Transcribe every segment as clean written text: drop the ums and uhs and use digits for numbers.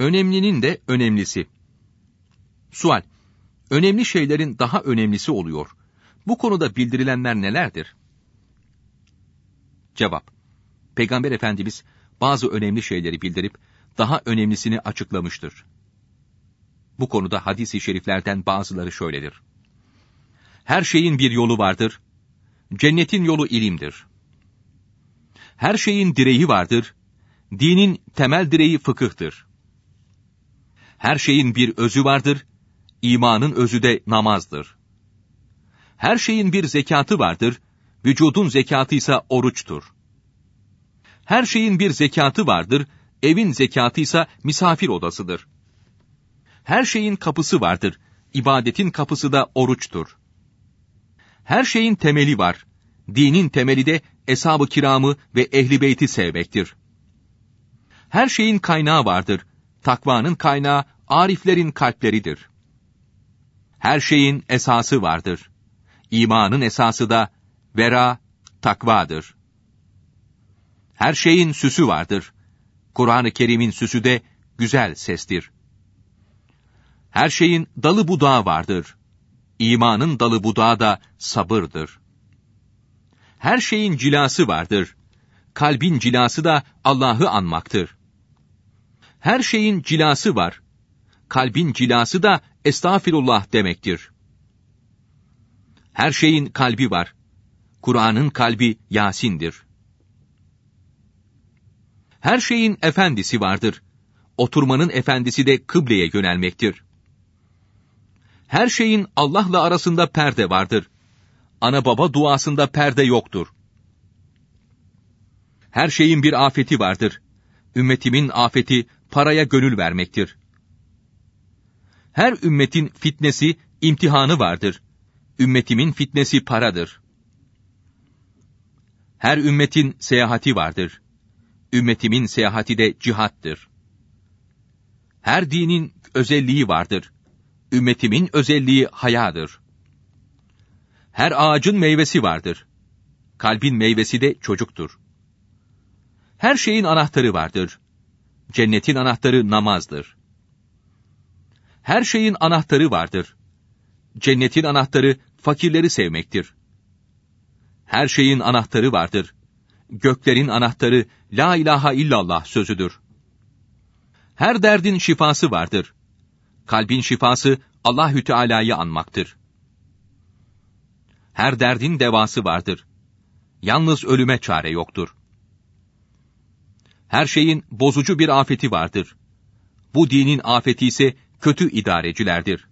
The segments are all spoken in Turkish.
Önemlinin de önemlisi. Sual: Önemli şeylerin daha önemlisi oluyor. Bu konuda bildirilenler nelerdir? Cevap: Peygamber Efendimiz bazı önemli şeyleri bildirip daha önemlisini açıklamıştır. Bu konuda hadis-i şeriflerden bazıları şöyledir. Her şeyin bir yolu vardır. Cennetin yolu ilimdir. Her şeyin direği vardır. Dinin temel direği fıkıhtır. Her şeyin bir özü vardır. İmanın özü de namazdır. Her şeyin bir zekatı vardır. Vücudun zekatı ise oruçtur. Her şeyin bir zekatı vardır. Evin zekatı ise misafir odasıdır. Her şeyin kapısı vardır. İbadetin kapısı da oruçtur. Her şeyin temeli var. Dinin temeli de eshab-ı kiramı ve ehli beyti sevmektir. Her şeyin kaynağı vardır. Takvanın kaynağı ariflerin kalpleridir. Her şeyin esası vardır. İmanın esası da vera, takvadır. Her şeyin süsü vardır. Kur'an-ı Kerim'in süsü de güzel sestir. Her şeyin dalı budağı vardır. İmanın dalı budağı da sabırdır. Her şeyin cilası vardır. Kalbin cilası da Allah'ı anmaktır. Her şeyin cilası var. Kalbin cilası da estağfirullah demektir. Her şeyin kalbi var. Kur'an'ın kalbi Yasin'dir. Her şeyin efendisi vardır. Oturmanın efendisi de kıbleye yönelmektir. Her şeyin Allah'la arasında perde vardır. Ana baba duasında perde yoktur. Her şeyin bir afeti vardır. Ümmetimin afeti paraya gönül vermektir. Her ümmetin fitnesi, imtihanı vardır. Ümmetimin fitnesi paradır. Her ümmetin seyahati vardır. Ümmetimin seyahati de cihattır. Her dinin özelliği vardır. Ümmetimin özelliği hayadır. Her ağacın meyvesi vardır. Kalbin meyvesi de çocuktur. Her şeyin anahtarı vardır. Cennetin anahtarı namazdır. Her şeyin anahtarı vardır. Cennetin anahtarı fakirleri sevmektir. Her şeyin anahtarı vardır. Göklerin anahtarı la ilahe illallah sözüdür. Her derdin şifası vardır. Kalbin şifası Allahü Teala'yı anmaktır. Her derdin devası vardır. Yalnız ölüme çare yoktur. Her şeyin bozucu bir afeti vardır. Bu dinin afeti ise kötü idarecilerdir.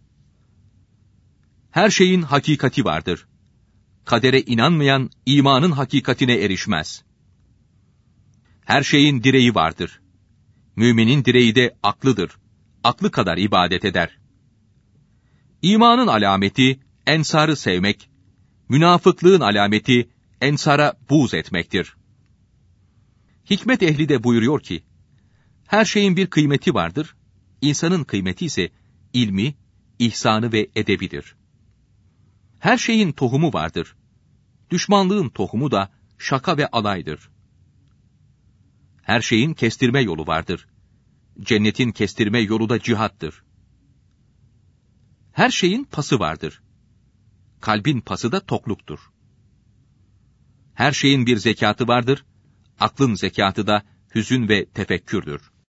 Her şeyin hakikati vardır. Kadere inanmayan imanın hakikatine erişmez. Her şeyin direği vardır. Müminin direği de aklıdır. Aklı kadar ibadet eder. İmanın alameti ensarı sevmek, münafıklığın alameti ensara buğz etmektir. Hikmet ehli de buyuruyor ki, her şeyin bir kıymeti vardır, insanın kıymeti ise ilmi, ihsanı ve edebidir. Her şeyin tohumu vardır, düşmanlığın tohumu da şaka ve alaydır. Her şeyin kestirme yolu vardır, cennetin kestirme yolu da cihattır. Her şeyin pası vardır, kalbin pası da tokluktur. Her şeyin bir zekatı vardır, aklın zekatı da hüzün ve tefekkürdür.